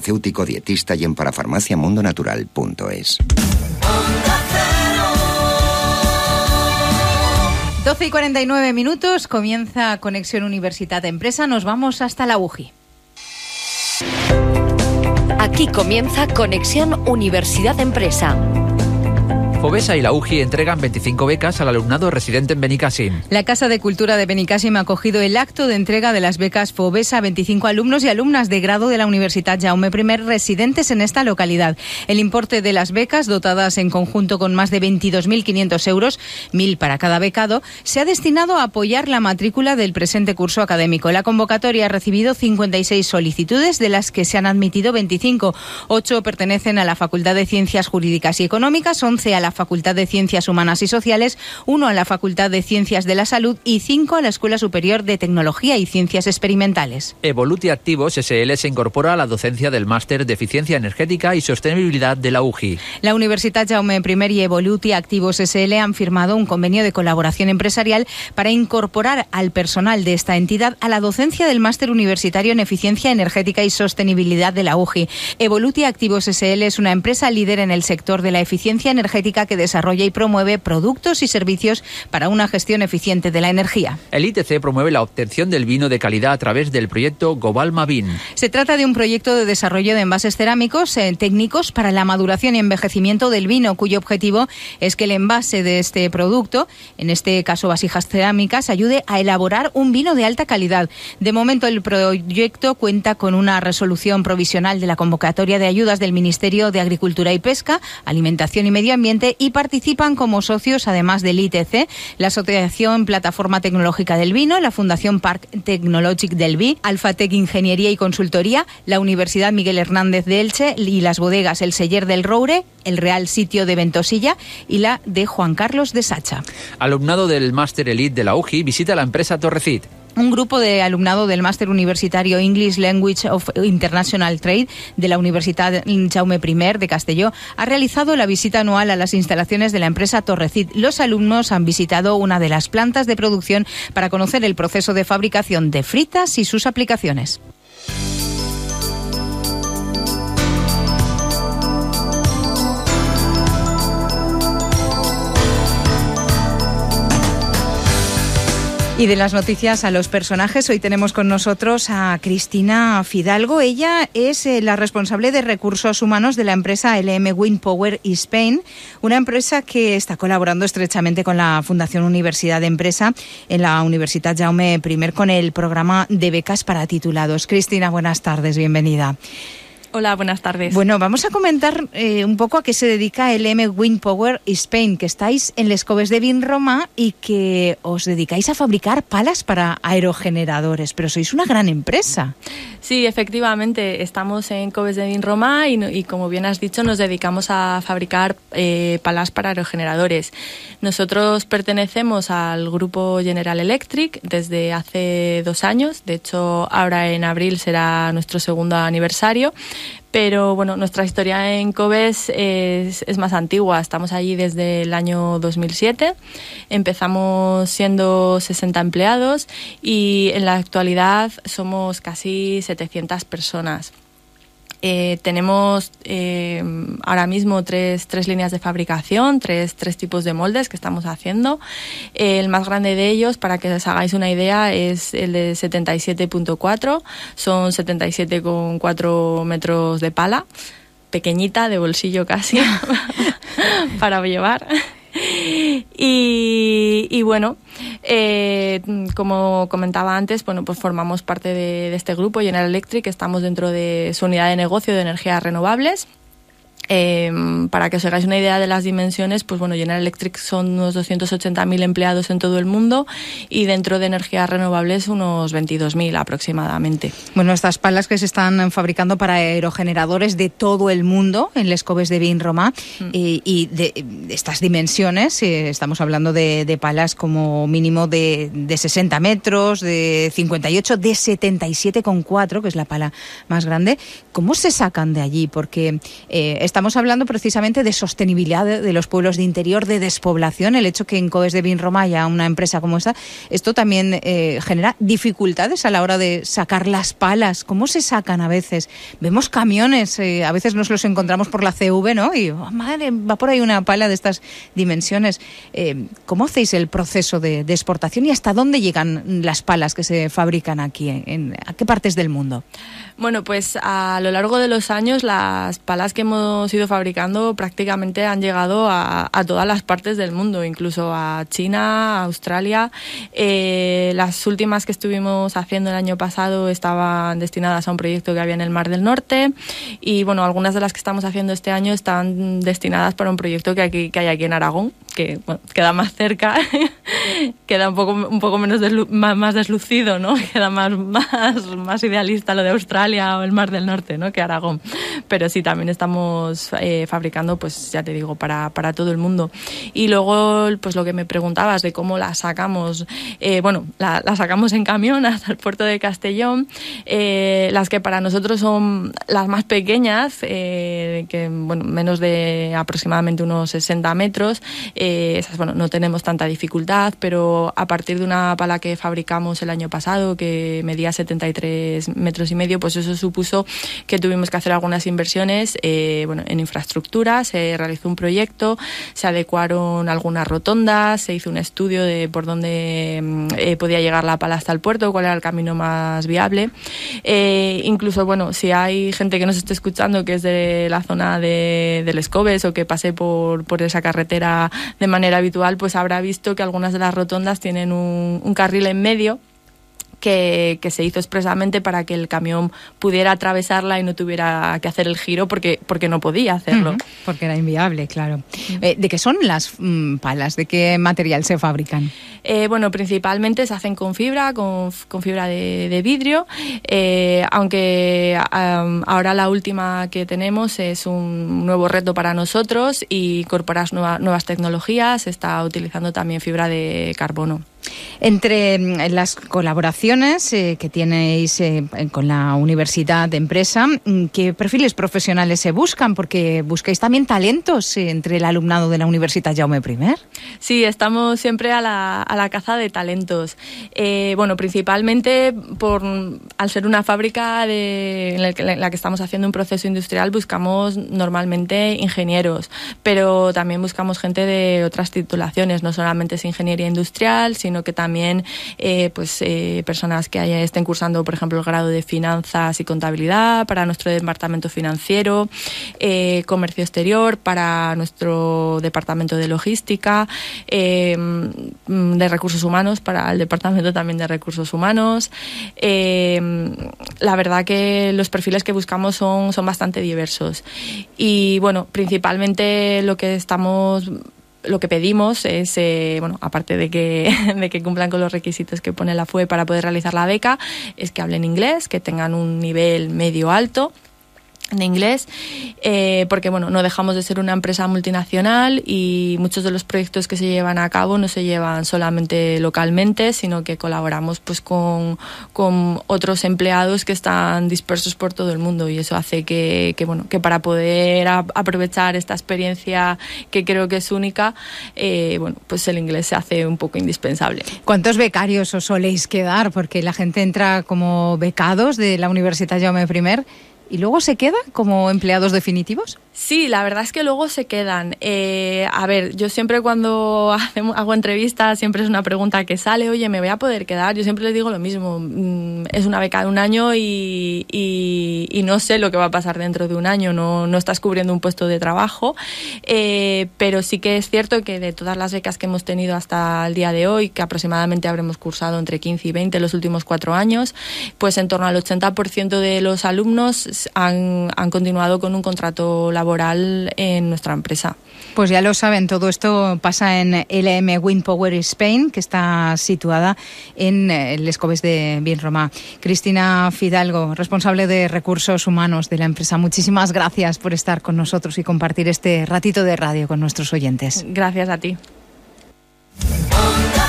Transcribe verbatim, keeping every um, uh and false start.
farmacéutico dietista y en parafarmacia mundo natural punto es. doce y cuarenta y nueve minutos, comienza Conexión Universitat Empresa. Nos vamos hasta la U J I. Aquí comienza Conexión Universidad Empresa. Fovesa y la U J I entregan veinticinco becas al alumnado residente en Benicàssim. La Casa de Cultura de Benicàssim ha acogido el acto de entrega de las becas Fovesa a veinticinco alumnos y alumnas de grado de la Universitat Jaume I residentes en esta localidad. El importe de las becas, dotadas en conjunto con más de veintidós mil quinientos euros, mil para cada becado, se ha destinado a apoyar la matrícula del presente curso académico. La convocatoria ha recibido cincuenta y seis solicitudes, de las que se han admitido veinticinco. ocho pertenecen a la Facultad de Ciencias Jurídicas y Económicas, once a la Facultad de Ciencias Humanas y Sociales, uno a la Facultad de Ciencias de la Salud y cinco a la Escuela Superior de Tecnología y Ciencias Experimentales. Evoluti Activos S L se incorpora a la docencia del Máster de Eficiencia Energética y Sostenibilidad de la U J I. La Universitat Jaume I y Evoluti Activos S L han firmado un convenio de colaboración empresarial para incorporar al personal de esta entidad a la docencia del Máster Universitario en Eficiencia Energética y Sostenibilidad de la U J I. Evoluti Activos S L es una empresa líder en el sector de la eficiencia energética que desarrolla y promueve productos y servicios para una gestión eficiente de la energía. El I T C promueve la obtención del vino de calidad a través del proyecto Gobalma Vin. Se trata de un proyecto de desarrollo de envases cerámicos eh, técnicos para la maduración y envejecimiento del vino, cuyo objetivo es que el envase de este producto, en este caso vasijas cerámicas, ayude a elaborar un vino de alta calidad. De momento, el proyecto cuenta con una resolución provisional de la convocatoria de ayudas del Ministerio de Agricultura y Pesca, Alimentación y Medio Ambiente, y participan como socios, además del I T C, la Asociación Plataforma Tecnológica del Vino, la Fundación Parc Tecnològic del Vi, Alfatec Ingeniería y Consultoría, la Universidad Miguel Hernández de Elche y las bodegas El Celler del Roure, el Real Sitio de Ventosilla y la de Juan Carlos de Sacha. Alumnado del Máster Elite de la U J I visita la empresa Torrecit. Un grupo de alumnado del Máster Universitario English Language of International Trade de la Universitat Jaume I de Castelló ha realizado la visita anual a las instalaciones de la empresa Torrecit. Los alumnos han visitado una de las plantas de producción para conocer el proceso de fabricación de fritas y sus aplicaciones. Y de las noticias a los personajes, hoy tenemos con nosotros a Cristina Fidalgo. Ella es eh, la responsable de recursos humanos de la empresa L M Wind Power Spain, una empresa que está colaborando estrechamente con la Fundación Universidad de Empresa en la Universitat Jaume I con el programa de becas para titulados. Cristina, buenas tardes, bienvenida. Hola, buenas tardes. Bueno, vamos a comentar eh, un poco a qué se dedica L M Wind Power Spain, que estáis en Les Coves de Vinromà y que os dedicáis a fabricar palas para aerogeneradores, pero sois una gran empresa. Sí, efectivamente, estamos en Coves de Vinromà y, y como bien has dicho, nos dedicamos a fabricar eh, palas para aerogeneradores. Nosotros pertenecemos al grupo General Electric desde hace dos años, de hecho ahora en abril será nuestro segundo aniversario. Pero bueno, nuestra historia en Coves es, es más antigua. Estamos allí desde el año dos mil siete. Empezamos siendo sesenta empleados y en la actualidad somos casi setecientas personas. Eh, tenemos eh, ahora mismo tres, tres líneas de fabricación, tres, tres tipos de moldes que estamos haciendo. Eh, el más grande de ellos, para que os hagáis una idea, es el de setenta y siete punto cuatro. Son setenta y siete coma cuatro metros de pala, pequeñita, de bolsillo casi, para llevar. Y, y bueno, eh, como comentaba antes, bueno, pues formamos parte de, de este grupo General Electric, estamos dentro de su unidad de negocio de energías renovables. Eh, para que os hagáis una idea de las dimensiones, pues bueno, General Electric son unos doscientos ochenta mil empleados en todo el mundo y dentro de energías renovables unos veintidós mil aproximadamente. Bueno, estas palas que se están fabricando para aerogeneradores de todo el mundo en Les Coves de Vinromà mm. eh, y de, de estas dimensiones, eh, estamos hablando de, de palas como mínimo de, de sesenta metros, de cincuenta y ocho, de setenta y siete coma cuatro, que es la pala más grande. ¿Cómo se sacan de allí? Porque eh, estamos estamos hablando precisamente de sostenibilidad de, de los pueblos de interior, de despoblación. El hecho que en Coves de Vinromà haya una empresa como esta, esto también eh, genera dificultades a la hora de sacar las palas. ¿Cómo se sacan a veces? Vemos camiones, eh, a veces nos los encontramos por la C V, ¿no? Y, oh, madre, va por ahí una pala de estas dimensiones. Eh, ¿Cómo hacéis el proceso de, de exportación y hasta dónde llegan las palas que se fabrican aquí? En, ¿A qué partes del mundo? Bueno, pues a lo largo de los años las palas que hemos ido fabricando prácticamente han llegado a, a todas las partes del mundo, incluso a China, a Australia. Eh, las últimas que estuvimos haciendo el año pasado estaban destinadas a un proyecto que había en el Mar del Norte y bueno, algunas de las que estamos haciendo este año están destinadas para un proyecto que, aquí, que hay aquí en Aragón, que bueno, queda más cerca, queda un poco, un poco menos deslu- más, más deslucido, ¿no? Queda más, más, más idealista lo de Australia o el Mar del Norte, ¿no? Que Aragón. Pero sí, también estamos eh, fabricando, pues ya te digo, para, para todo el mundo. Y luego, pues lo que me preguntabas de cómo la sacamos, eh, bueno, la, la sacamos en camión hasta el puerto de Castellón. Eh, las que para nosotros son las más pequeñas, eh, que bueno, menos de aproximadamente unos sesenta metros, eh, esas, bueno, no tenemos tanta dificultad, pero a partir de una pala que fabricamos el año pasado, que medía setenta y tres metros y medio, pues eso supuso que tuvimos que hacer algunas inversiones eh, bueno, en infraestructura. Se realizó un proyecto, se adecuaron algunas rotondas, se hizo un estudio de por dónde eh, podía llegar la pala hasta el puerto, cuál era el camino más viable. Eh, incluso, bueno, si hay gente que nos esté escuchando que es de la zona de, de Les Coves o que pase por, por esa carretera de manera habitual, pues habrá visto que algunas de las rotondas tienen un, un carril en medio Que, que se hizo expresamente para que el camión pudiera atravesarla y no tuviera que hacer el giro porque, porque no podía hacerlo. Uh-huh, porque era inviable, claro. Uh-huh. Eh, ¿De qué son las mm, palas? ¿De qué material se fabrican? Eh, bueno, principalmente se hacen con fibra, con, con fibra de, de vidrio, eh, aunque um, ahora la última que tenemos es un nuevo reto para nosotros y incorporar nueva, nuevas tecnologías. Se está utilizando también fibra de carbono. Entre las colaboraciones eh, que tenéis eh, con la Universidad de Empresa, ¿qué perfiles profesionales se buscan? Porque buscáis también talentos eh, entre el alumnado de la Universitat Jaume I. Sí, estamos siempre a la, a la caza de talentos. Eh, bueno, principalmente por al ser una fábrica de, en, la que, en la que estamos haciendo un proceso industrial, buscamos normalmente ingenieros, pero también buscamos gente de otras titulaciones, no solamente es ingeniería industrial, sino sino que también eh, pues eh, personas que haya, estén cursando, por ejemplo, el grado de finanzas y contabilidad para nuestro departamento financiero, eh, comercio exterior para nuestro departamento de logística, eh, de recursos humanos para el departamento también de recursos humanos. Eh, la verdad que los perfiles que buscamos son, son bastante diversos y bueno, principalmente lo que estamos Lo que pedimos es, eh, bueno, aparte de que, de que cumplan con los requisitos que pone la F U E para poder realizar la beca, es que hablen inglés, que tengan un nivel medio alto de inglés, eh, porque bueno, no dejamos de ser una empresa multinacional y muchos de los proyectos que se llevan a cabo no se llevan solamente localmente, sino que colaboramos pues con, con otros empleados que están dispersos por todo el mundo y eso hace que, que bueno, que para poder a, aprovechar esta experiencia que creo que es única, eh, bueno, pues el inglés se hace un poco indispensable. ¿Cuántos becarios os soléis quedar? Porque la gente entra como becados de la Universitat Jaume I y luego se queda como empleados definitivos. Sí, la verdad es que luego se quedan. Eh, a ver, yo siempre cuando hacemos, hago entrevistas, siempre es una pregunta que sale, oye, ¿me voy a poder quedar? Yo siempre les digo lo mismo, mm, es una beca de un año y, y, y no sé lo que va a pasar dentro de un año, no, no estás cubriendo un puesto de trabajo, eh, pero sí que es cierto que de todas las becas que hemos tenido hasta el día de hoy, que aproximadamente habremos cursado entre quince y veinte los últimos cuatro años, pues en torno al ochenta por ciento de los alumnos han, han continuado con un contrato laboral laboral en nuestra empresa. Pues ya lo saben, todo esto pasa en L M Wind Power Spain, que está situada en Les Coves de Vinromà. Cristina Fidalgo, responsable de recursos humanos de la empresa, muchísimas gracias por estar con nosotros y compartir este ratito de radio con nuestros oyentes. Gracias a ti.